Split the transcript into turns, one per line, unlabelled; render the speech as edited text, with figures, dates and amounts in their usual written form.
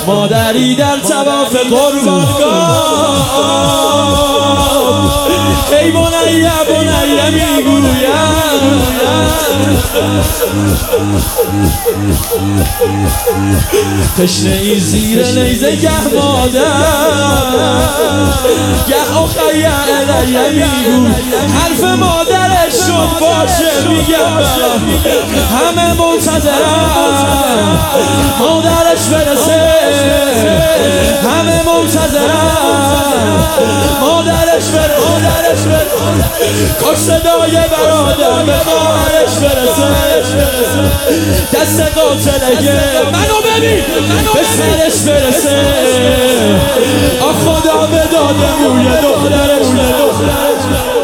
مادری در طواف قربانگاه ای بنیه بنیه میگویم تشنه ای زیر نیزه گه مادر گه اخیه الیه میگوی حرف مادرش شد باشه میگم همه منتظرم مادرش برسه همه منتظرم مادرش برسه کاش صدای برادر به خواهرش برسه دست قاتلگه منو ببین به سرش برسه آ خدا به داد موی دخترش